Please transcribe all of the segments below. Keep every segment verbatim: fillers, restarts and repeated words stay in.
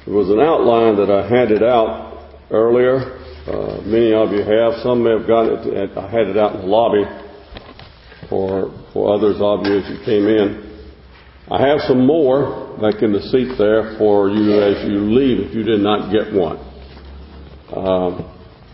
There was an outline that I handed out earlier. Uh, many of you have. Some may have gotten it. I had it out in the lobby for for others of you as you came in. I have some more back in the seat there for you as you leave if you did not get one. Um,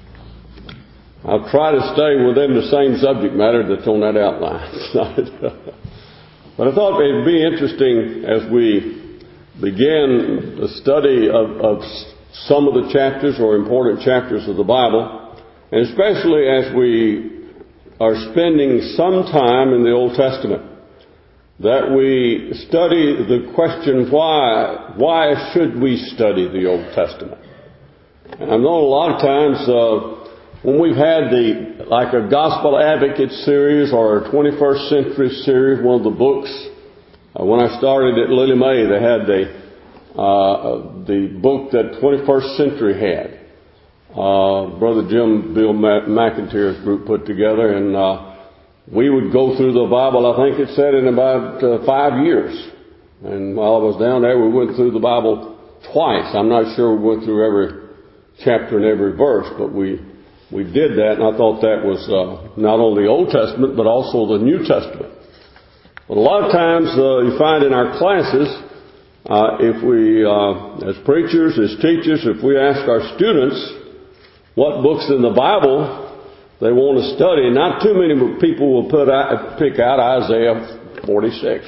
I'll try to stay within the same subject matter that's on that outline. But I thought it would be interesting as we begin the study of, of some of the chapters or important chapters of the Bible, and especially as we are spending some time in the Old Testament, that we study the question, why, why should we study the Old Testament? And I know a lot of times uh, when we've had the, like a Gospel Advocate series or a twenty-first Century series, one of the books, uh, when I started at Lily May, they had the Uh, the book that twenty-first Century had. Uh, Brother Jim Bill McIntyre's group put together, and uh, we would go through the Bible, I think it said, in about uh, five years. And while I was down there, we went through the Bible twice. I'm not sure we went through every chapter and every verse, but we we did that, and I thought that was uh, not only the Old Testament, but also the New Testament. But a lot of times uh, you find in our classes, Uh, if we, uh, as preachers, as teachers, if we ask our students what books in the Bible they want to study, not too many people will put out, pick out Isaiah forty-six.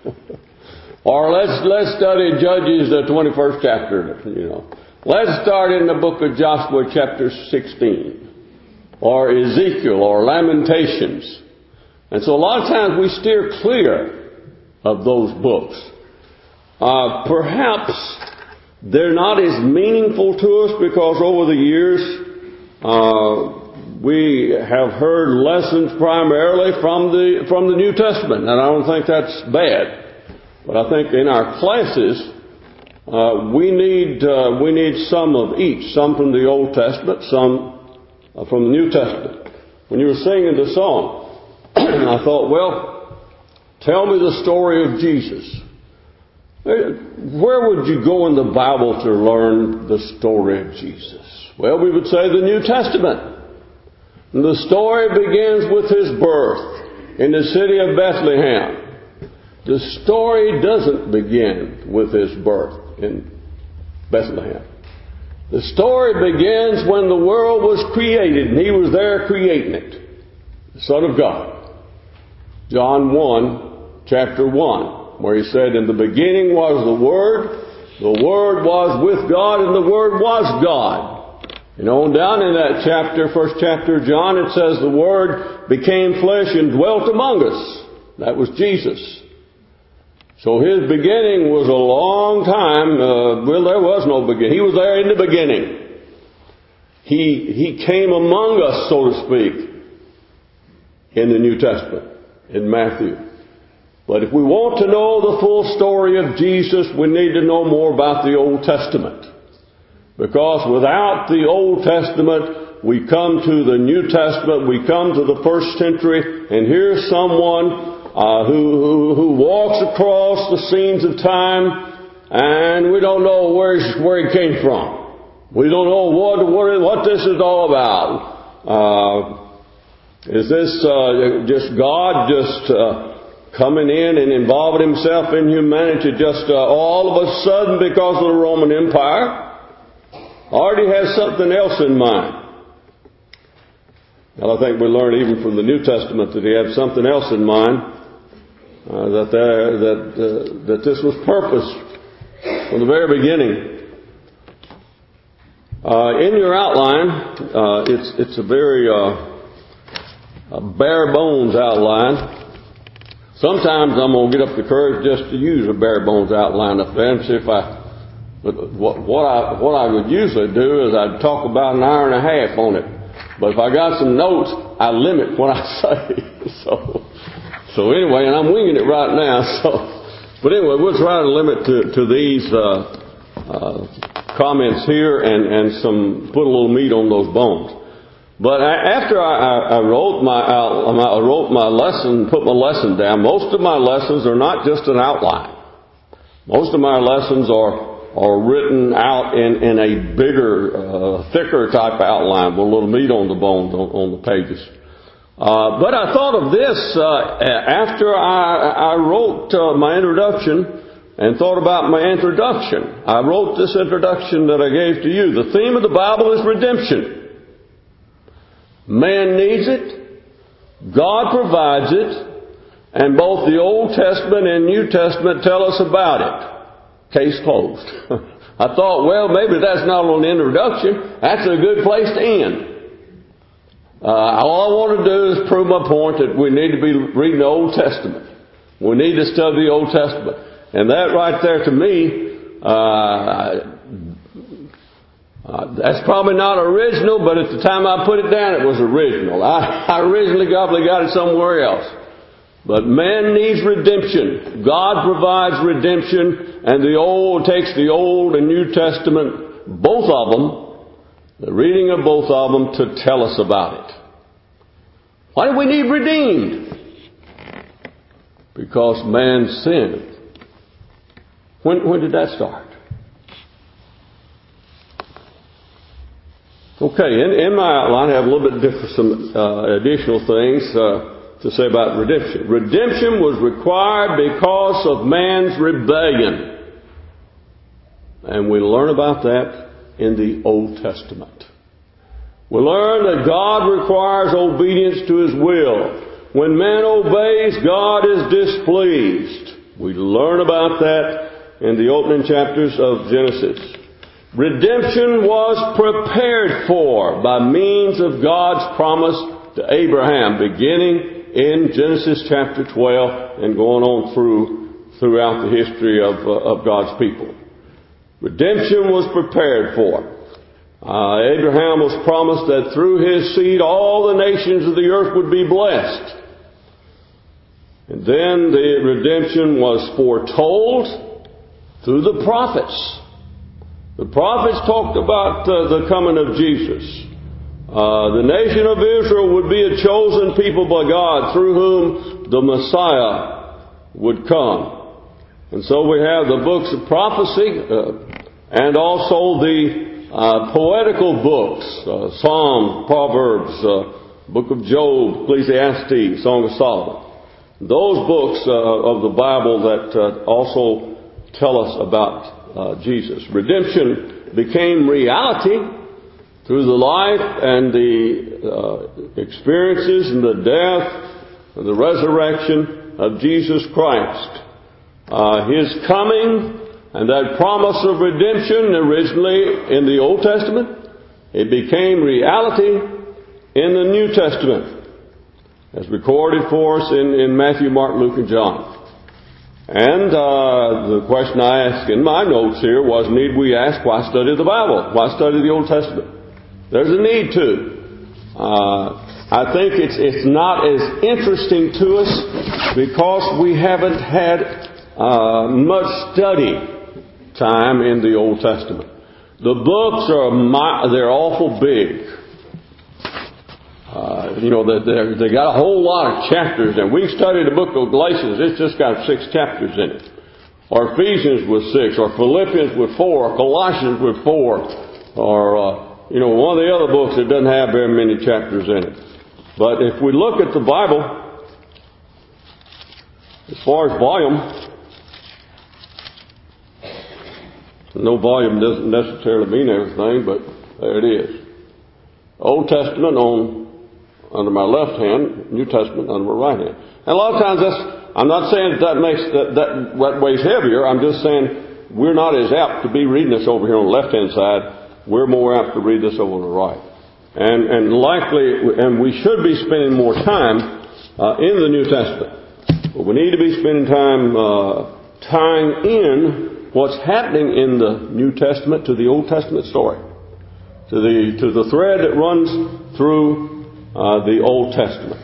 Or let's, let's study Judges, the twenty-first chapter, you know. Let's start in the book of Joshua, chapter sixteen. Or Ezekiel, or Lamentations. And so a lot of times we steer clear of those books. Uh, perhaps they're not as meaningful to us because over the years uh, we have heard lessons primarily from the from the New Testament, and I don't think that's bad. But I think in our classes uh, we need uh, we need some of each, some from the Old Testament, some uh, from the New Testament. When you were singing the song, I thought, well, tell me the story of Jesus. Where would you go in the Bible to learn the story of Jesus? Well, we would say the New Testament. And the story begins with His birth in the city of Bethlehem. The story doesn't begin with His birth in Bethlehem. The story begins when the world was created and He was there creating it. The Son of God. John one, chapter one. Where He said, in the beginning was the Word, the Word was with God, and the Word was God. You know, down in that chapter, first chapter of John, it says the Word became flesh and dwelt among us. That was Jesus. So His beginning was a long time, uh, well, there was no beginning. He was there in the beginning. He, He came among us, so to speak, in the New Testament, in Matthew. But if we want to know the full story of Jesus, we need to know more about the Old Testament. Because without the Old Testament, we come to the New Testament, we come to the first century, and here's someone uh, who, who, who walks across the scenes of time, and we don't know where, where he came from. We don't know what, what, what this is all about. Uh, is this uh, just God just... Uh, coming in and involving Himself in humanity just uh, all of a sudden because of the Roman Empire? Or He has something else in mind? Well, I think we learn even from the New Testament that He had something else in mind, uh, that there, that uh, that this was purpose from the very beginning. Uh, in your outline, uh, it's it's a very uh, a bare bones outline. Sometimes I'm going to get up the courage just to use a bare bones outline up there and see if I, but what, what I, what I would usually do is I'd talk about an hour and a half on it. But if I got some notes, I limit what I say. so, so anyway, and I'm winging it right now. So, but anyway, we'll try to limit to, to these, uh, uh, comments here and, and some, put a little meat on those bones. But after I, I wrote my I wrote my lesson, put my lesson down, most of my lessons are not just an outline. Most of my lessons are or written out in, in a bigger, uh, thicker type outline with a little meat on the bones on, on the pages. Uh, but I thought of this uh, after I, I wrote uh, my introduction and thought about my introduction. I wrote this introduction that I gave to you. The theme of the Bible is redemption. Man needs it. God provides it. And both the Old Testament and New Testament tell us about it. Case closed. I thought, well, maybe that's not on the introduction. That's a good place to end. Uh, all I want to do is prove my point that we need to be reading the Old Testament. We need to study the Old Testament. And that right there to me, uh, uh, that's probably not original, but at the time I put it down, it was original. I, I originally probably got it somewhere else. But man needs redemption. God provides redemption, and the Old takes the Old and New Testament, both of them, the reading of both of them, to tell us about it. Why do we need redeemed? Because man sinned. When, when did that start? Okay, in, in my outline I have a little bit different, some uh, additional things uh, to say about redemption. Redemption was required because of man's rebellion. And we learn about that in the Old Testament. We learn that God requires obedience to His will. When man obeys, God is displeased. We learn about that in the opening chapters of Genesis. Redemption was prepared for by means of God's promise to Abraham, beginning in Genesis chapter twelve and going on through throughout the history of, uh, of God's people. Redemption was prepared for. Uh, Abraham was promised that through his seed all the nations of the earth would be blessed. And then the redemption was foretold through the prophets. The prophets talked about uh, the coming of Jesus. Uh, the nation of Israel would be a chosen people by God through whom the Messiah would come. And so we have the books of prophecy uh, and also the uh, poetical books, uh, Psalms, Proverbs, uh, Book of Job, Ecclesiastes, Song of Solomon. Those books uh, of the Bible that uh, also tell us about uh, Jesus. Redemption became reality through the life and the uh, experiences and the death and the resurrection of Jesus Christ. Uh, His coming and that promise of redemption originally in the Old Testament, it became reality in the New Testament, as recorded for us in, in Matthew, Mark, Luke, and John. And uh, the question I asked in my notes here was, need we ask, why study the Bible? Why study the Old Testament? There's a need to. Uh, I think it's it's not as interesting to us because we haven't had uh, much study time in the Old Testament. The books are my, they're awful big. Uh, you know, they they got a whole lot of chapters, and we studied the book of Galatians. It's just got six chapters in it, or Ephesians with six, or Philippians with four, or Colossians with four, or uh, you know, one of the other books that doesn't have very many chapters in it. But if we look at the Bible, as far as volume, no volume doesn't necessarily mean everything, but there it is. Old Testament on under my left hand, New Testament under my right hand. And a lot of times that's, I'm not saying that that makes that, that, that weighs heavier. I'm just saying we're not as apt to be reading this over here on the left hand side. We're more apt to read this over on the right. And, and likely, and we should be spending more time uh, in the New Testament. But we need to be spending time uh, tying in what's happening in the New Testament to the Old Testament story, to the to the thread that runs through uh, the Old Testament.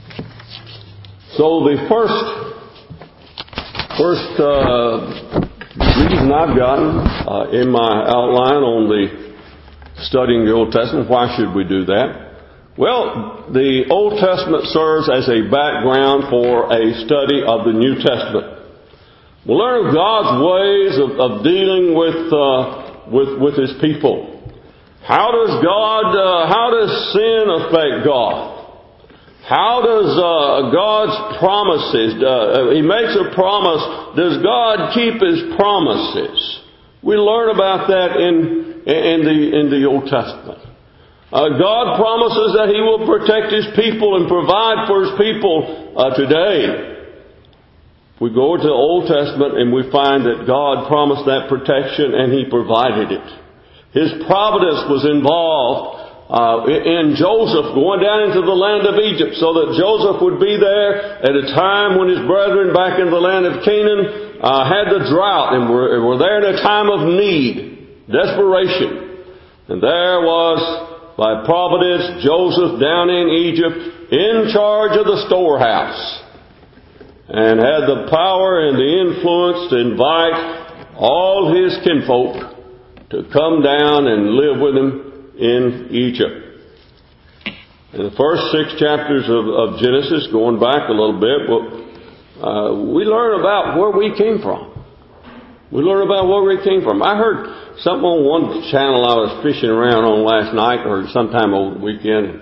So the first first uh, reason I've gotten uh, in my outline on the studying the Old Testament, why should we do that? Well, the Old Testament serves as a background for a study of the New Testament. We learn of God's ways of, of dealing with, uh, with, with His people. How does God, uh, how does sin affect God? How does uh, God's promises, uh, He makes a promise, does God keep His promises? We learn about that in, in, the, in the Old Testament. Uh, God promises that He will protect His people and provide for His people uh, today. We go to the Old Testament and we find that God promised that protection and He provided it. His providence was involved uh, in Joseph going down into the land of Egypt so that Joseph would be there at a time when his brethren back in the land of Canaan uh, had the drought and were, were there in a time of need, desperation. And there was, by providence, Joseph down in Egypt in charge of the storehouse and had the power and the influence to invite all his kinfolk to come down and live with him in Egypt. In the first six chapters of, of Genesis, going back a little bit, well, uh, we learn about where we came from. We learn about where we came from. I heard something on one channel I was fishing around on last night, or sometime over the weekend.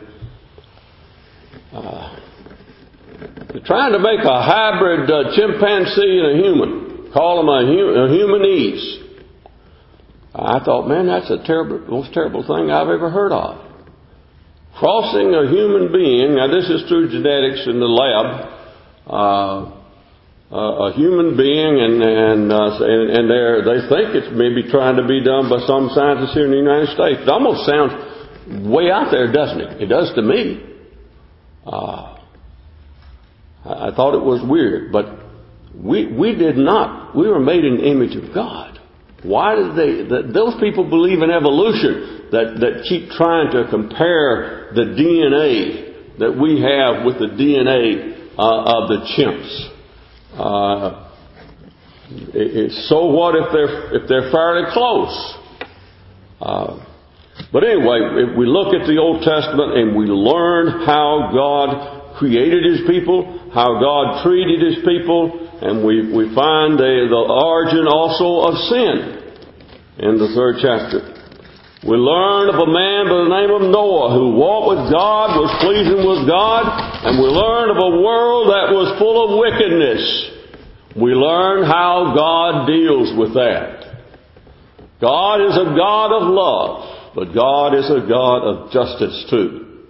Uh, they're trying to make a hybrid uh, chimpanzee and a human. Call them a, hu- a humanese. I thought, man, that's the terrible, most terrible thing I've ever heard of. Crossing a human being, now this is through genetics in the lab, uh, uh, a human being, and and uh, and, and they're, they think it's maybe trying to be done by some scientists here in the United States. It almost sounds way out there, doesn't it? It does to me. Uh, I thought it was weird, but we we did not. We were made in the image of God. Why did they, that those people believe in evolution that, that keep trying to compare the D N A that we have with the D N A uh, of the chimps. Uh, it, it, so what if they're, if they're fairly close? Uh, but anyway, if we look at the Old Testament and we learn how God created His people, how God treated His people, and we, we find the, the origin also of sin in the third chapter. We learn of a man by the name of Noah who walked with God, was pleasing with God, and we learn of a world that was full of wickedness. We learn how God deals with that. God is a God of love, but God is a God of justice too.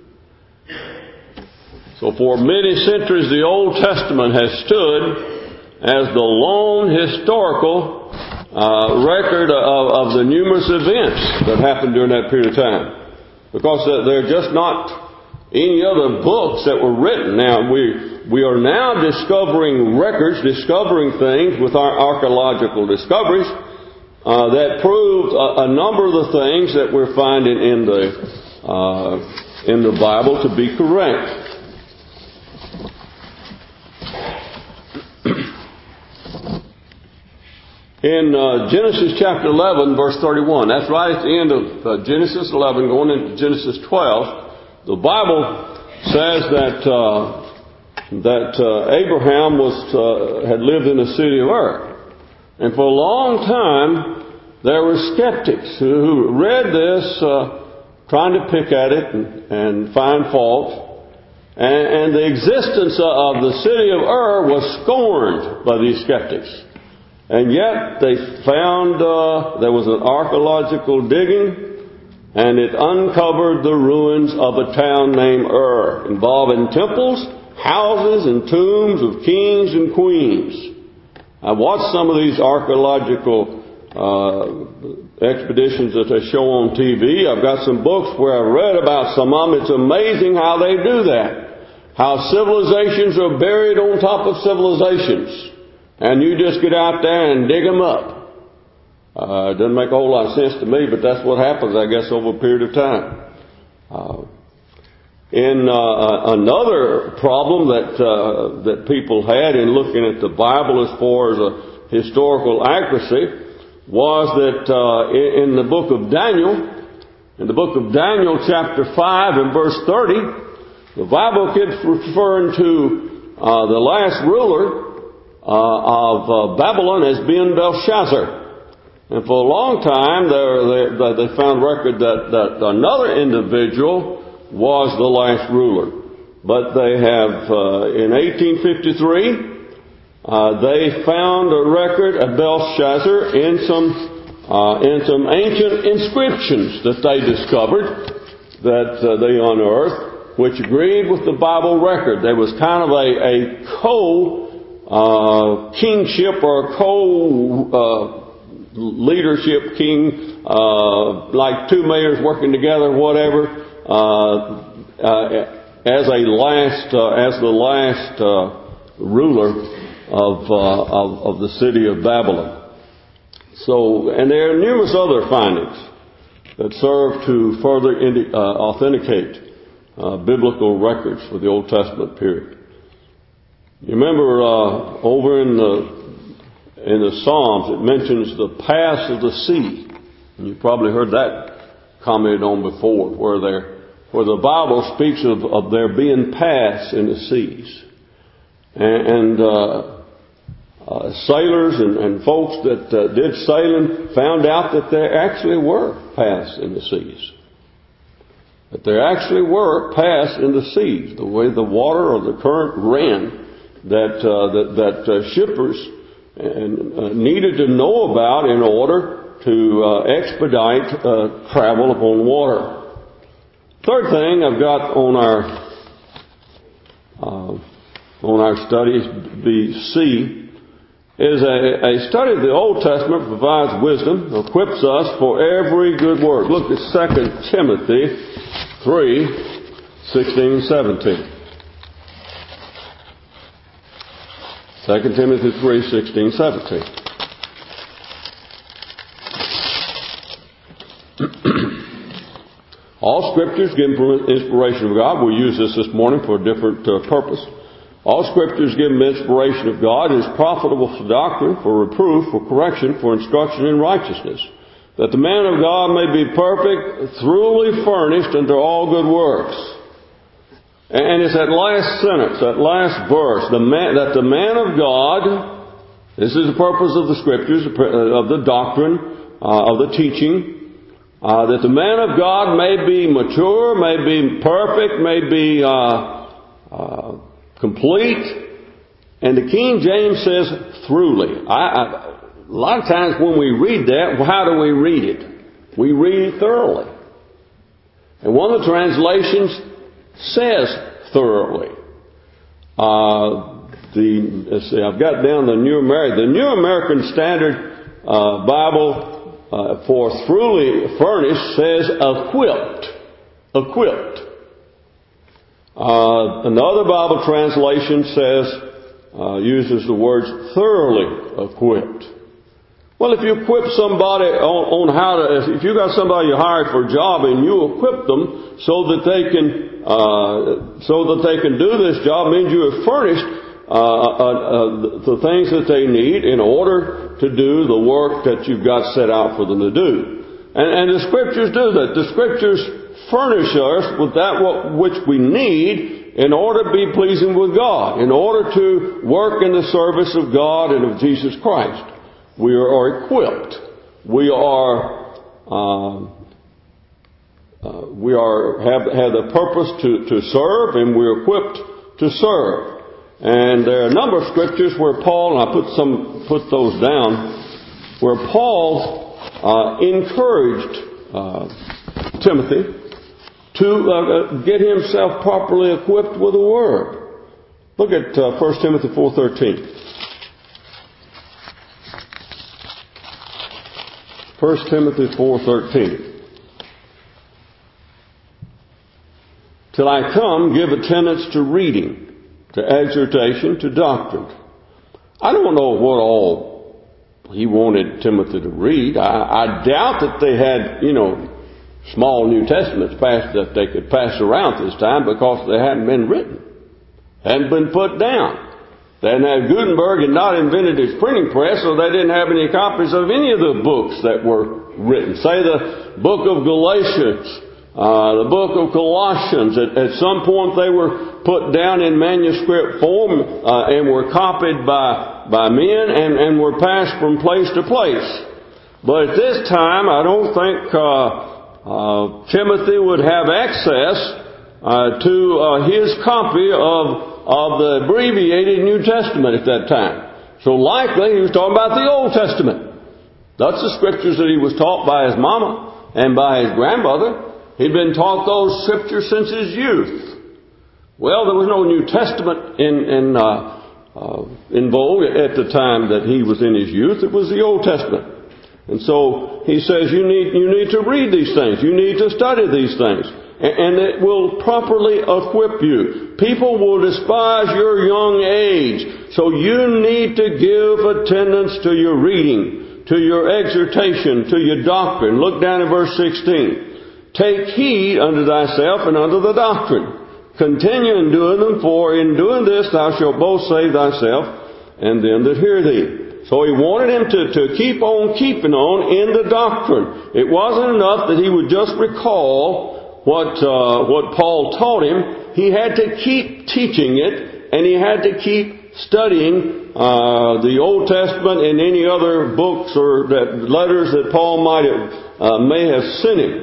So for many centuries the Old Testament has stood as the lone historical uh, record of, of the numerous events that happened during that period of time. Because there are just not any other books that were written. Now, we we are now discovering records, discovering things with our archaeological discoveries uh, that prove a, a number of the things that we're finding in the uh, in the Bible to be correct. In uh, Genesis chapter eleven, verse thirty-one, that's right at the end of uh, Genesis eleven, going into Genesis twelve, the Bible says that uh, that uh, Abraham was uh, had lived in the city of Ur, and for a long time there were skeptics who read this, uh, trying to pick at it and, and find fault, and, and the existence of the city of Ur was scorned by these skeptics. And yet they found uh, there was an archaeological digging, and it uncovered the ruins of a town named Ur, involving temples, houses, and tombs of kings and queens. I watched some of these archaeological uh, expeditions that they show on T V. I've got some books where I've read about some of them. It's amazing how they do that. How civilizations are buried on top of civilizations. And you just get out there and dig them up. Uh, it doesn't make a whole lot of sense to me, but that's what happens, I guess, over a period of time. Uh, in uh, another problem that uh, that people had in looking at the Bible as far as a historical accuracy was that uh, in, in the book of Daniel, in the book of Daniel, chapter five and verse thirty, the Bible keeps referring to uh, the last ruler of uh, Babylon as being Belshazzar. And for a long time, they, they, they found record that, that another individual was the last ruler. But they have, uh, in eighteen fifty-three, uh, they found a record of Belshazzar in some, uh, in some ancient inscriptions that they discovered, that uh, they unearthed, which agreed with the Bible record. There was kind of a, a co-kingship uh, or co-leadership uh, king, uh, like two mayors working together, whatever, uh, uh, as a last, uh, as the last uh, ruler of, uh, of of the city of Babylon. So, and there are numerous other findings that serve to further indi- uh, authenticate uh, biblical records for the Old Testament period. You remember uh, over in the in the Psalms, it mentions the pass of the sea, and you probably heard that commented on before, where there. Where the Bible speaks of, of there being paths in the seas. And, and uh, uh, sailors and, and folks that uh, did sailing found out that there actually were paths in the seas. That there actually were paths in the seas. The way the water or the current ran, that, uh, that, that uh, shippers and, uh, needed to know about in order to uh, expedite uh, travel upon water. Third thing I've got on our uh, on our studies B C is a, a study of the Old Testament provides wisdom, equips us for every good work. Look at Second Timothy three sixteen and seventeen. Second Timothy three sixteen seventeen. All scriptures given from inspiration of God. We'll use this this morning for a different uh, purpose. All scriptures given by inspiration of God is profitable for doctrine, for reproof, for correction, for instruction in righteousness, that the man of God may be perfect, thoroughly furnished unto all good works. And it's that last sentence, that last verse, the man, that the man of God, this is the purpose of the scriptures, of the doctrine, uh, of the teaching, Uh, that the man of God may be mature, may be perfect, may be uh, uh, complete. And the King James says, thoroughly. I, I, a lot of times when we read that, how do we read it? We read it thoroughly. And one of the translations says thoroughly. Uh, the let's see, I've got down the New American, the New American Standard uh, Bible. Uh, for thoroughly furnished says equipped. Equipped. Uh, another Bible translation says, uh, uses the words thoroughly equipped. Well, if you equip somebody on, on how to, if you got somebody you hired for a job and you equip them so that they can, uh, so that they can do this job, means you have furnished Uh, uh, uh, the things that they need in order to do the work that you've got set out for them to do. And, and the Scriptures do that. The Scriptures furnish us with that what, which we need in order to be pleasing with God, in order to work in the service of God and of Jesus Christ. We are equipped. We are, uh, uh, we are have, have the purpose to, to serve, and we're equipped to serve. And there are a number of scriptures where Paul, and I put some, put those down, where Paul uh, encouraged uh, Timothy to uh, get himself properly equipped with the Word. Look at uh, First Timothy four thirteen. First Timothy four thirteen. Till I come, give attendance to reading, to exhortation, to doctrine. I don't know what all he wanted Timothy to read. I, I doubt that they had, you know, small New Testaments passed that they could pass around this time, because they hadn't been written, hadn't been put down. They hadn't had Gutenberg had not invented his printing press, so they didn't have any copies of any of the books that were written. Say the book of Galatians, Uh, the book of Colossians. At, at some point they were put down in manuscript form uh, and were copied by by, by men and, and were passed from place to place. But at this time, I don't think uh, uh, Timothy would have access uh, to uh, his copy of, of the abbreviated New Testament at that time. So likely he was talking about the Old Testament. That's the scriptures that he was taught by his mama and by his grandmother. He'd been taught those scriptures since his youth. Well, there was no New Testament in, in, uh, uh, in vogue at the time that he was in his youth. It was the Old Testament. And so he says you need, you need to read these things. You need to study these things. And, and it will properly equip you. People will despise your young age. So you need to give attendance to your reading, to your exhortation, to your doctrine. Look down at verse sixteen. Take heed unto thyself and unto the doctrine. Continue in doing them, for in doing this thou shalt both save thyself and them that hear thee. So he wanted him to, to keep on keeping on in the doctrine. It wasn't enough that he would just recall what uh, what Paul taught him. He had to keep teaching it, and he had to keep studying uh, the Old Testament and any other books or that letters that Paul might have, uh, may have sent him.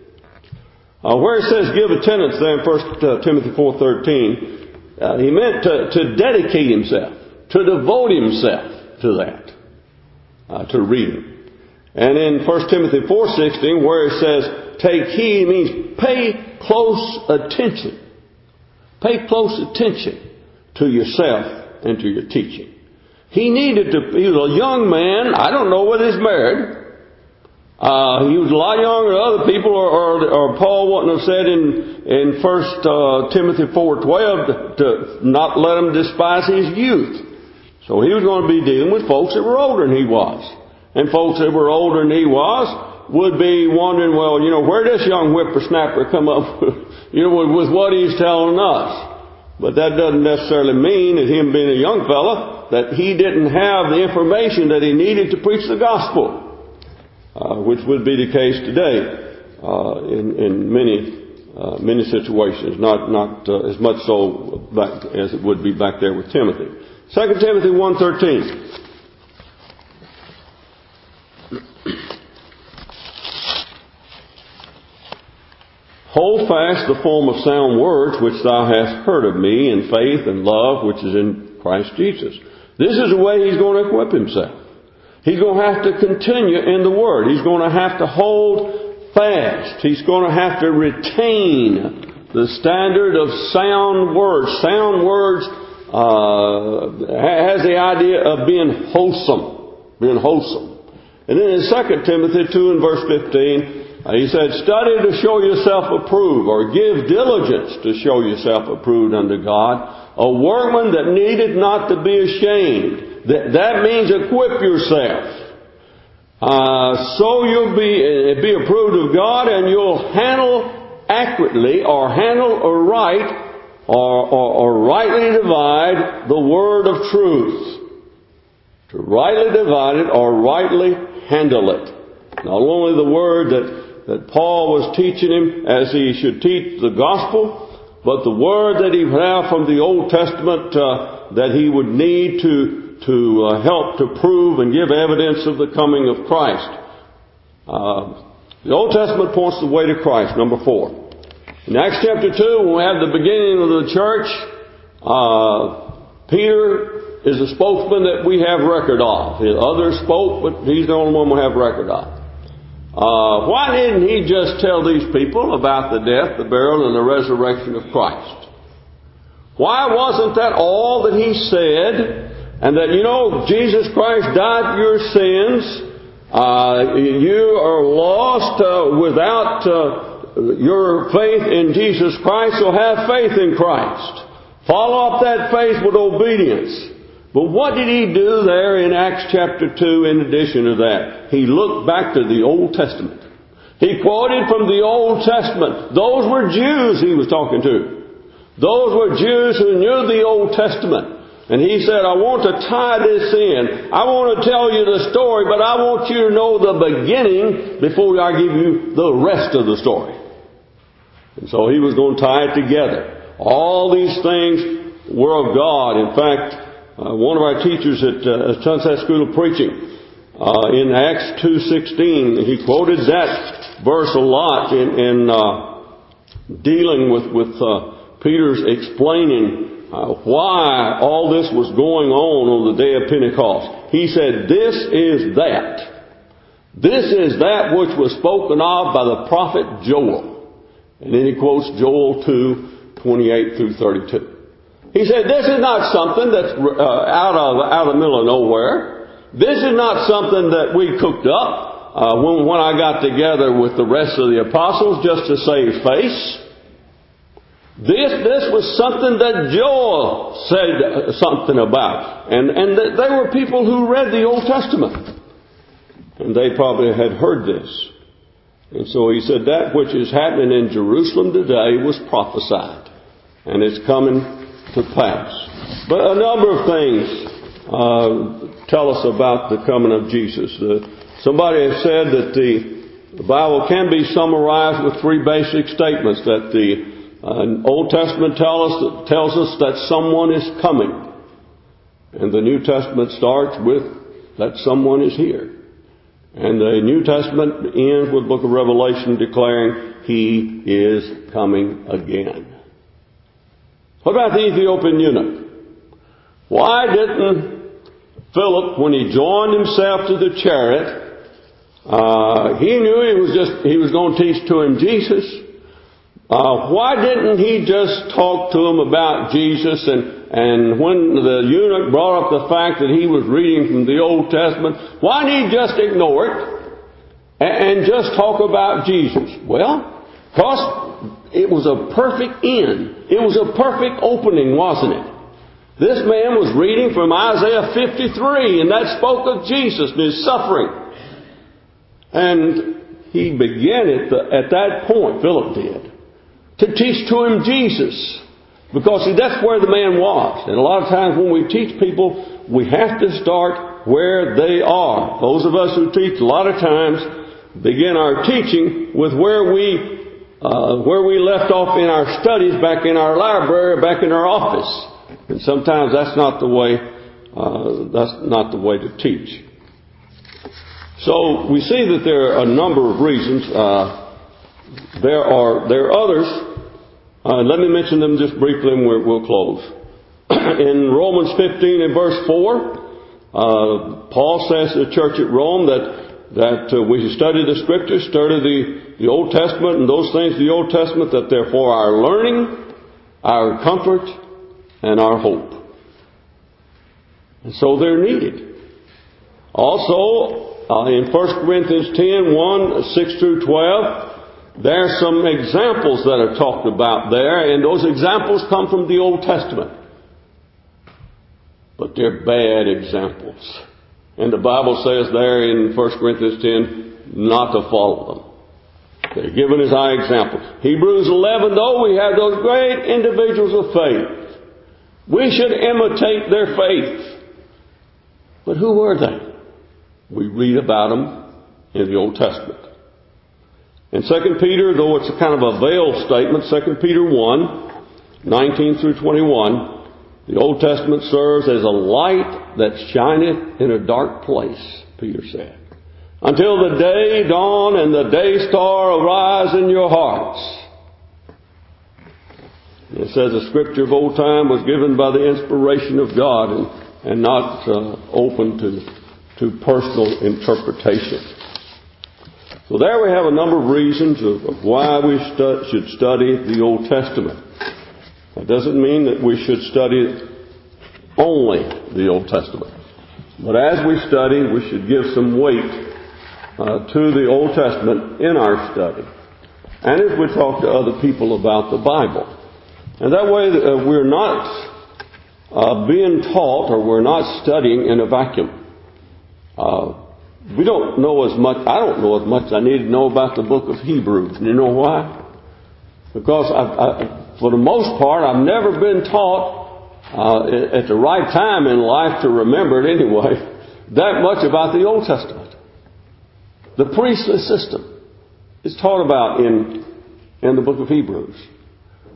Uh, where it says give attendance there in First Timothy four thirteen, uh, he meant to, to dedicate himself, to devote himself to that, uh, to reading. And in First Timothy four sixteen, where it says take heed, it means pay close attention. Pay close attention to yourself and to your teaching. He needed to, he was a young man, I don't know whether he's married. Uh, he was a lot younger than other people, or, or, or Paul wouldn't have said in, in First uh, Timothy four twelve to, to not let him despise his youth. So he was going to be dealing with folks that were older than he was. And folks that were older than he was would be wondering, well, you know, where did this young whippersnapper come up you know, with, with what he's telling us? But that doesn't necessarily mean that him being a young fella, that he didn't have the information that he needed to preach the gospel. Uh, which would be the case today uh, in, in many uh, many situations, not not uh, as much so back as it would be back there with Timothy. Second Timothy one thirteen. Hold fast the form of sound words which thou hast heard of me in faith and love which is in Christ Jesus. This is the way he's going to equip himself. He's going to have to continue in the Word. He's going to have to hold fast. He's going to have to retain the standard of sound words. Sound words uh, has the idea of being wholesome. Being wholesome. And then in Second Timothy two and verse fifteen, uh, he said, study to show yourself approved, or give diligence to show yourself approved unto God, a workman that needeth not to be ashamed. That, that means equip yourself. Uh, so you'll be, be approved of God, and you'll handle accurately or handle aright or, or, or rightly divide the word of truth. To rightly divide it or rightly handle it. Not only the word that, that Paul was teaching him as he should teach the gospel, but the word that he would have from the Old Testament uh, that he would need to to uh, help to prove and give evidence of the coming of Christ. Uh, the Old Testament points the way to Christ, number four. In Acts chapter two, when we have the beginning of the church, uh, Peter is a spokesman that we have record of. The others spoke, but he's the only one we have record of. Uh, why didn't he just tell these people about the death, the burial, and the resurrection of Christ? Why wasn't that all that he said? And that, you know, Jesus Christ died for your sins. Uh, you are lost uh, without uh, your faith in Jesus Christ, so have faith in Christ. Follow up that faith with obedience. But what did he do there in Acts chapter two in addition to that? He looked back to the Old Testament. He quoted from the Old Testament. Those were Jews he was talking to. Those were Jews who knew the Old Testament. And he said, I want to tie this in. I want to tell you the story, but I want you to know the beginning before I give you the rest of the story. And so he was going to tie it together. All these things were of God. In fact, uh, one of our teachers at uh, Sunset School of Preaching, uh, in Acts two sixteen, he quoted that verse a lot in, in uh, dealing with, with uh, Peter's explaining uh, why all this was going on on the day of Pentecost. He said, this is that. This is that which was spoken of by the prophet Joel. And then he quotes Joel two twenty-eight through thirty-two. He said, this is not something that's uh, out of out of the middle of nowhere. This is not something that we cooked up uh, when, when I got together with the rest of the apostles just to save face. This this was something that Joel said something about. And, and they were people who read the Old Testament. And they probably had heard this. And so he said, that which is happening in Jerusalem today was prophesied. And it's coming to pass. But a number of things uh, tell us about the coming of Jesus. Uh, somebody has said that the, the Bible can be summarized with three basic statements. That the uh, Old Testament tell us, tells us that someone is coming. And the New Testament starts with that someone is here. And the New Testament ends with the book of Revelation declaring He is coming again. What about the Ethiopian eunuch? Why didn't Philip, when he joined himself to the chariot, uh, he knew he was just he was going to teach to him Jesus. Uh, why didn't he just talk to him about Jesus? And, and when the eunuch brought up the fact that he was reading from the Old Testament, why didn't he just ignore it and, and just talk about Jesus? Well, because it was a perfect end. It was a perfect opening, wasn't it? This man was reading from Isaiah fifty-three, and that spoke of Jesus and His suffering. And he began at, the, at that point, Philip did, to teach to him Jesus. Because see, that's where the man was. And a lot of times when we teach people, we have to start where they are. Those of us who teach a lot of times begin our teaching with where we Uh, where we left off in our studies, back in our library, back in our office. And sometimes that's not the way, uh, that's not the way to teach. So we see that there are a number of reasons. Uh, there are, there are others. Uh, let me mention them just briefly and we'll, we'll close. In Romans fifteen and verse four, uh, Paul says to the church at Rome that that uh, we should study the Scriptures, study the, the Old Testament and those things of the Old Testament, that they're for our learning, our comfort, and our hope. And so they're needed. Also, uh, in First Corinthians ten, one, six through twelve, there are some examples that are talked about there, and those examples come from the Old Testament. But they're bad examples. And the Bible says there in First Corinthians ten not to follow them. They're given as our example. Hebrews eleven, though we have those great individuals of faith, we should imitate their faith. But who were they? We read about them in the Old Testament. In Second Peter, though it's a kind of a veiled statement, Second Peter one, nineteen through twenty-one, the Old Testament serves as a light that shineth in a dark place, Peter said, until the day dawn and the day star arise in your hearts. And it says the Scripture of old time was given by the inspiration of God and, and not uh, open to, to personal interpretation. So there we have a number of reasons of, of why we stu- should study the Old Testament. That doesn't mean that we should study only the Old Testament. But as we study, we should give some weight uh, to the Old Testament in our study. And as we talk to other people about the Bible. And that way uh, we're not uh, being taught or we're not studying in a vacuum. Uh, we don't know as much, I don't know as much as I need to know about the book of Hebrews. And you know why? Because I, I for the most part, I've never been taught uh, at the right time in life to remember it anyway, that much about the Old Testament. The priestly system is taught about in, in the book of Hebrews.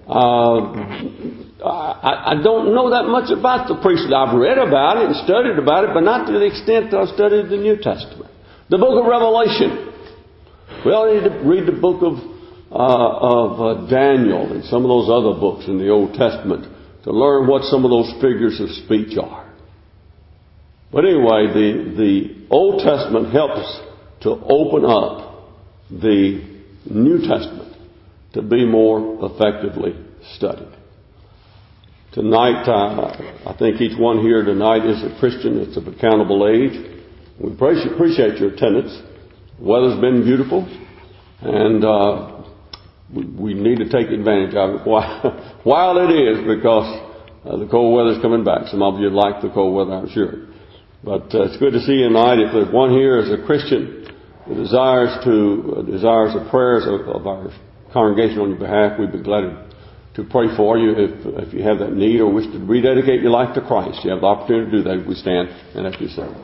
Uh, I, I don't know that much about the priesthood. I've read about it and studied about it, but not to the extent that I've studied the New Testament. The book of Revelation. We all need to read the book of, uh, of uh, Daniel and some of those other books in the Old Testament to learn what some of those figures of speech are. But anyway, the, the Old Testament helps to open up the New Testament to be more effectively studied. Tonight, uh, I think each one here tonight is a Christian. It's of accountable age. We appreciate your attendance. The weather's been beautiful, and uh, we, we need to take advantage of it while, while it is, because uh, the cold weather's coming back. Some of you like the cold weather, I'm sure. But uh, it's good to see you tonight. If there's one here as a Christian who desires to uh, desires the prayers of, of our congregation on your behalf, we'd be glad to, to pray for you if if you have that need or wish to rededicate your life to Christ. You have the opportunity to do that if we stand and if you say.